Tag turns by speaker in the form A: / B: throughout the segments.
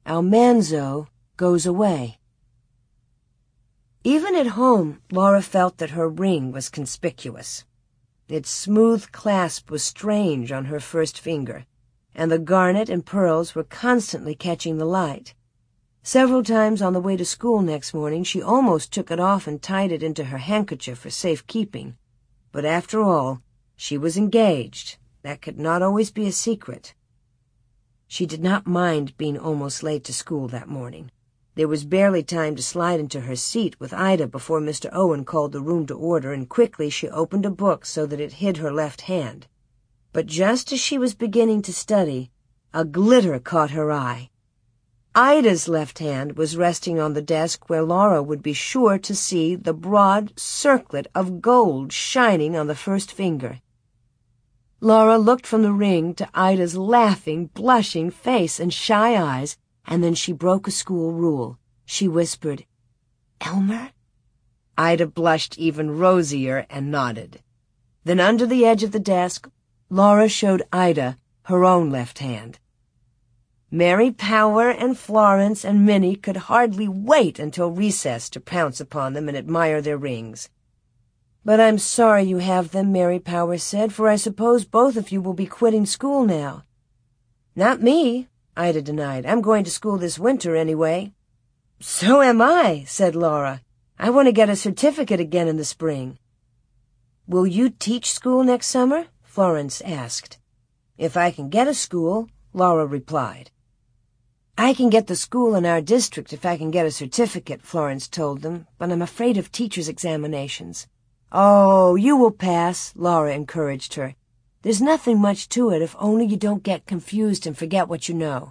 A: Almanzo Goes Away. Even at home, Laura felt that her ring was conspicuous. Its smooth clasp was strange on her first finger, and the garnet and pearls were constantly catching the light. Several times on the way to school next morning she almost took it off and tied it into her handkerchief for safekeeping. But after all, she was engaged. That could not always be a secret. She did not mind being almost late to school that morning. There was barely time to slide into her seat with Ida before Mr. Owen called the room to order, and quickly she opened a book so that it hid her left hand. But just as she was beginning to study, a glitter caught her eye. Ida's left hand was resting on the desk where Laura would be sure to see the broad circlet of gold shining on the first finger. Laura looked from the ring to Ida's laughing, blushing face and shy eyes, and then she broke a school rule. She whispered, "Elmer?" Ida blushed even rosier and nodded. Then under the edge of the desk, Laura showed Ida her own left hand. Mary Power and Florence and Minnie could hardly wait until recess to pounce upon them and admire their rings. "But I'm sorry you have them," Mary Power said, "for I suppose both of you will be quitting school now." "Not me," Ida denied. "I'm going to school this winter anyway." "So am I," said Laura. "I want to get a certificate again in the spring." "Will you teach school next summer?" Florence asked. "If I can get a school," Laura replied. "I can get the school in our district if I can get a certificate," Florence told them, "but I'm afraid of teachers' examinations." "Oh, you will pass," Laura encouraged her. "There's nothing much to it if only you don't get confused and forget what you know."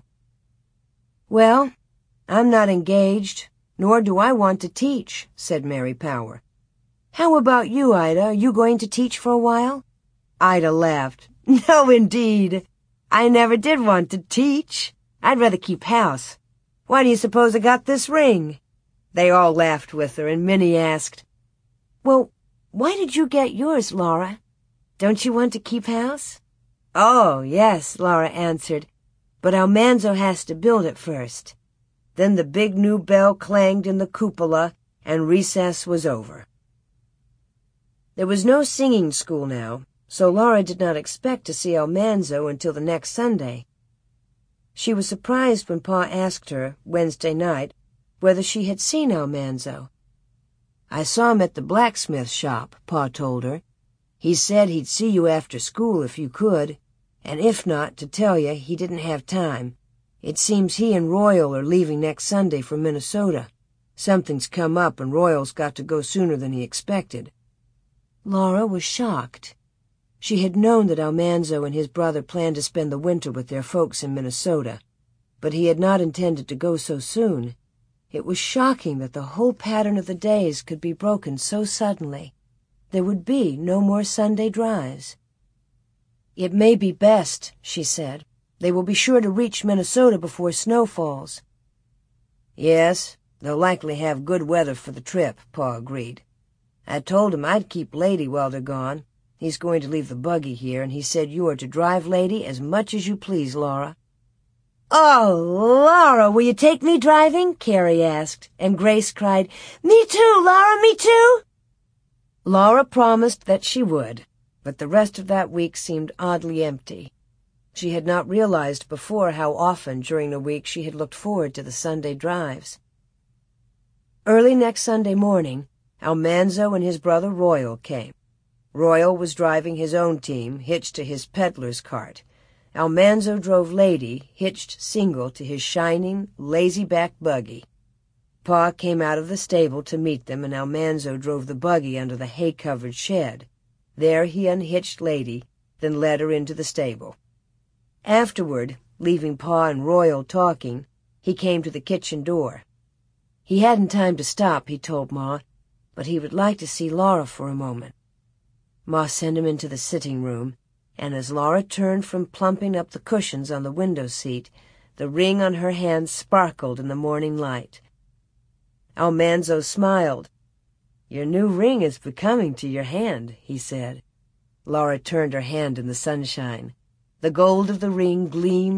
A: "Well, I'm not engaged, nor do I want to teach," said Mary Power. "How about you, Ida? Are you going to teach for a while?" Ida laughed. "No, indeed. I never did want to teach. I'd rather keep house. Why do you suppose I got this ring?" They all laughed with her, and Minnie asked, "Well, why did you get yours, Laura? Don't you want to keep house?" "Oh, yes," Laura answered, "but Almanzo has to build it first." Then the big new bell clanged in the cupola, and recess was over. There was no singing school now, so Laura did not expect to see Almanzo until the next Sunday. She was surprised when Pa asked her, Wednesday night, whether she had seen Almanzo. "I saw him at the blacksmith shop," Pa told her. "He said he'd see you after school if you could, and if not, to tell you he didn't have time. It seems he and Royal are leaving next Sunday for Minnesota. Something's come up and Royal's got to go sooner than he expected." Laura was shocked. She had known that Almanzo and his brother planned to spend the winter with their folks in Minnesota, but he had not intended to go so soon. It was shocking that the whole pattern of the days could be broken so suddenly. There would be no more Sunday drives. "It may be best," she said. "They will be sure to reach Minnesota before snow falls." "Yes, they'll likely have good weather for the trip," Pa agreed. "I told him I'd keep Lady while they're gone. He's going to leave the buggy here, and he said you are to drive Lady as much as you please, Laura." "Oh, Laura, will you take me driving?" Carrie asked, and Grace cried, "Me too, Laura, me too!" Laura promised that she would, but the rest of that week seemed oddly empty. She had not realized before how often during the week she had looked forward to the Sunday drives. Early next Sunday morning, Almanzo and his brother Royal came. Royal was driving his own team, hitched to his peddler's cart. Almanzo drove Lady, hitched single to his shining, lazy-back buggy. Pa came out of the stable to meet them, and Almanzo drove the buggy under the hay-covered shed. There he unhitched Lady, then led her into the stable. Afterward, leaving Pa and Royal talking, he came to the kitchen door. He hadn't time to stop, he told Ma, but he would like to see Laura for a moment. Ma sent him into the sitting room, and as Laura turned from plumping up the cushions on the window seat, the ring on her hand sparkled in the morning light. Almanzo smiled. "Your new ring is becoming to your hand," he said. Laura turned her hand in the sunshine. The gold of the ring gleamed,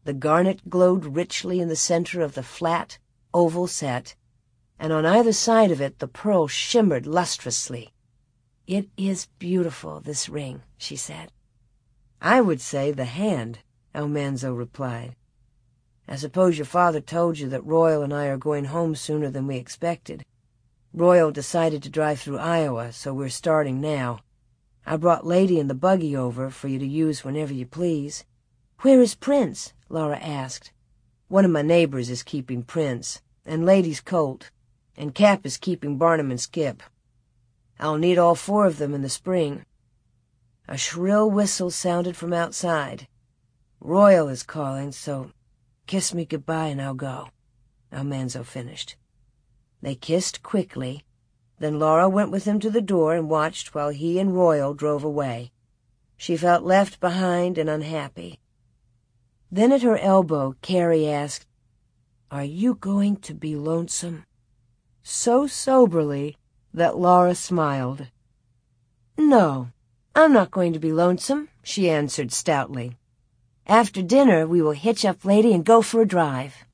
A: The garnet glowed richly in the center of the flat, oval set, and on either side of it the pearl shimmered lustrously. "It is beautiful, this ring," she said. "I would say the hand," Almanzo replied. "I suppose your father told you that Royal and I are going home sooner than we expected. Royal decided to drive through Iowa, so we're starting now. I brought Lady and the buggy over for you to use whenever you please." "Where is Prince?" Laura asked. "One of my neighbors is keeping Prince, and Lady's colt, and Cap is keeping Barnum and Skip. I'll need all 4 of them in the spring." A shrill whistle sounded from outside. "Royal is calling, so kiss me goodbye and I'll go," Almanzo finished. They kissed quickly. Then Laura went with him to the door and watched while he and Royal drove away. She felt left behind and unhappy. Then at her elbow, Carrie asked, "Are you going to be lonesome?" So soberly that Laura smiled. "No, I'm not going to be lonesome," she answered stoutly. "After dinner, we will hitch up Lady and go for a drive."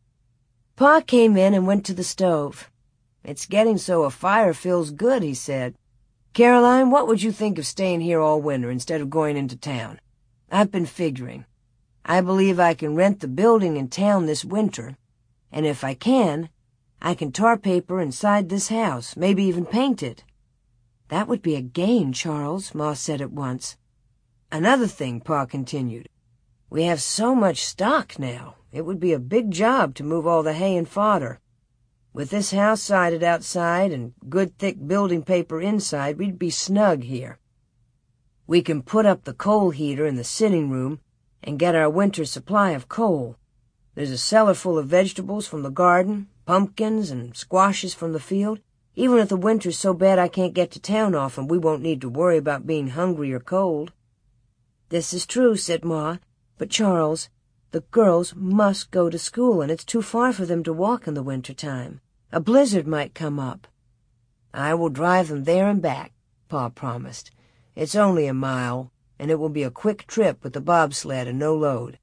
A: Pa came in and went to the stove. "It's getting so a fire feels good," he said. "Caroline, what would you think of staying here all winter instead of going into town? I've been figuring. I believe I can rent the building in town this winter, and if I can tar paper inside this house, maybe even paint it." "That would be a gain, Charles," Ma said at once. "Another thing," Pa continued. "We have so much stock now. It would be a big job to move all the hay and fodder. With this house sided outside and good thick building paper inside, we'd be snug here. We can put up the coal heater in the sitting room and get our winter supply of coal. There's a cellar full of vegetables from the garden, pumpkins and squashes from the field. Even if the winter's so bad I can't get to town often, we won't need to worry about being hungry or cold." "This is true," said Ma, "but Charles, the girls must go to school, and it's too far for them to walk in the winter time. A blizzard might come up." "I will drive them there and back," Pa promised. "It's only a mile, and it will be a quick trip with the bobsled and no load."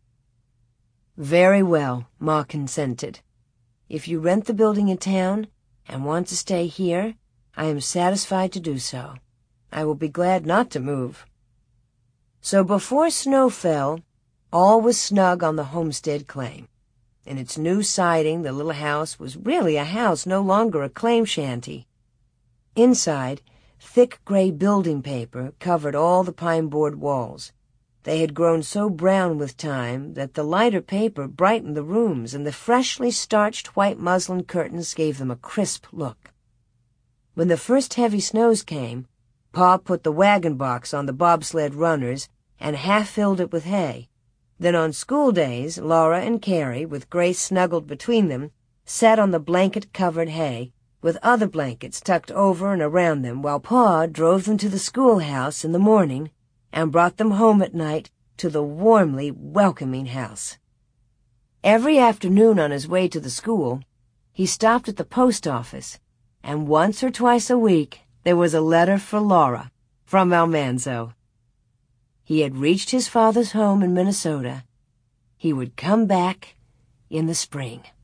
A: "Very well," Ma consented. "If you rent the building in town and want to stay here, I am satisfied to do so. I will be glad not to move." So before snow fell, all was snug on the homestead claim. In its new siding, the little house was really a house, no longer a claim shanty. Inside, thick gray building paper covered all the pine board walls. They had grown so brown with time that the lighter paper brightened the rooms, and the freshly starched white muslin curtains gave them a crisp look. When the first heavy snows came, Pa put the wagon box on the bobsled runners and half-filled it with hay. Then on school days, Laura and Carrie, with Grace snuggled between them, sat on the blanket-covered hay, with other blankets tucked over and around them, while Pa drove them to the schoolhouse in the morning and brought them home at night to the warmly welcoming house. Every afternoon on his way to the school, he stopped at the post office, and once or twice a week there was a letter for Laura from Almanzo. He had reached his father's home in Minnesota. He would come back in the spring.